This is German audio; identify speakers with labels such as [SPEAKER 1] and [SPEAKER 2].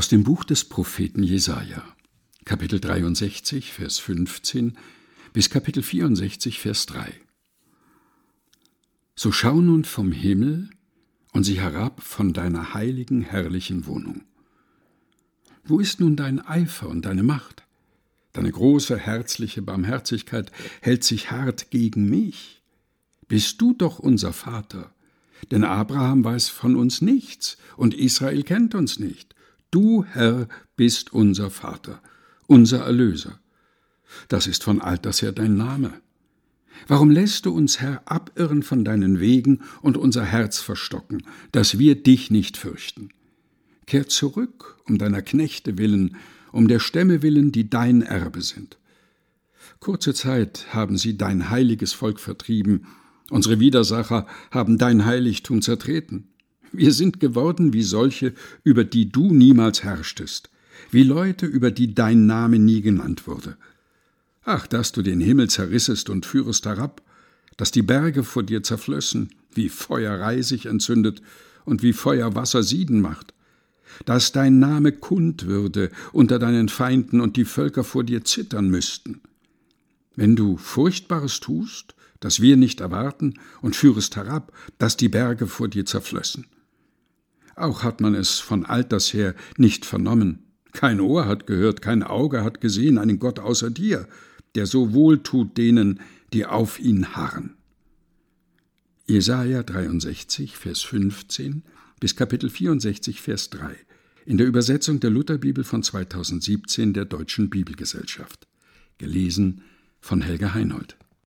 [SPEAKER 1] Aus dem Buch des Propheten Jesaja, Kapitel 63, Vers 15 bis Kapitel 64, Vers 3. So schau nun vom Himmel und sieh herab von deiner heiligen, herrlichen Wohnung. Wo ist nun dein Eifer und deine Macht? Deine große, herzliche Barmherzigkeit hält sich hart gegen mich. Bist du doch unser Vater, denn Abraham weiß von uns nichts und Israel kennt uns nicht. Du, Herr, bist unser Vater, unser Erlöser. Das ist von alters her dein Name. Warum lässt du uns, Herr, abirren von deinen Wegen und unser Herz verstocken, dass wir dich nicht fürchten? Kehr zurück, um deiner Knechte willen, um der Stämme willen, die dein Erbe sind. Kurze Zeit haben sie dein heiliges Volk vertrieben, unsere Widersacher haben dein Heiligtum zertreten. Wir sind geworden wie solche, über die du niemals herrschtest, wie Leute, über die dein Name nie genannt wurde. Ach, dass du den Himmel zerrissest und führest herab, dass die Berge vor dir zerflössen, wie Feuer Reisig entzündet und wie Feuer Wasser sieden macht, dass dein Name kund würde unter deinen Feinden und die Völker vor dir zittern müssten. Wenn du Furchtbares tust, das wir nicht erwarten, und führest herab, dass die Berge vor dir zerflössen. Auch hat man es von alters her nicht vernommen. Kein Ohr hat gehört, kein Auge hat gesehen einen Gott außer dir, der so wohl tut denen, die auf ihn harren. Jesaja 63, Vers 15 bis Kapitel 64, Vers 3, in der Übersetzung der Lutherbibel von 2017 der Deutschen Bibelgesellschaft. Gelesen von Helga Heinold.